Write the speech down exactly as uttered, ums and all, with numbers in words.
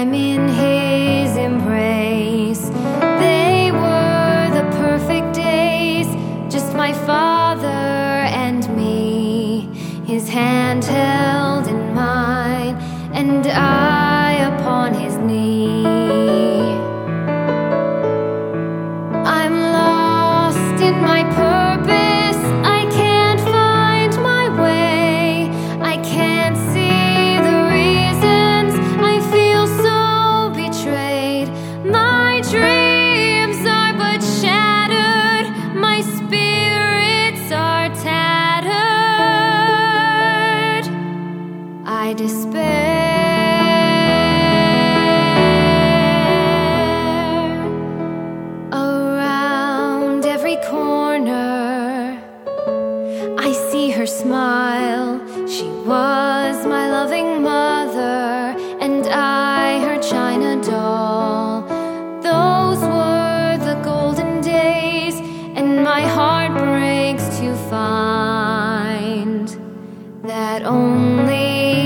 I'm in his embrace. They were the perfect days, just my father and me, his hand held in mine, and I upon his knee. I'm lost in my purpose, I can't find my way, I can't see the reasons, I feel so betrayed. My dreams are but shattered, my spirits are tattered. I despair. Around every corner I see her smile. She was my loving mother, and I her china doll. Those were the golden days, and my heart breaks to find that only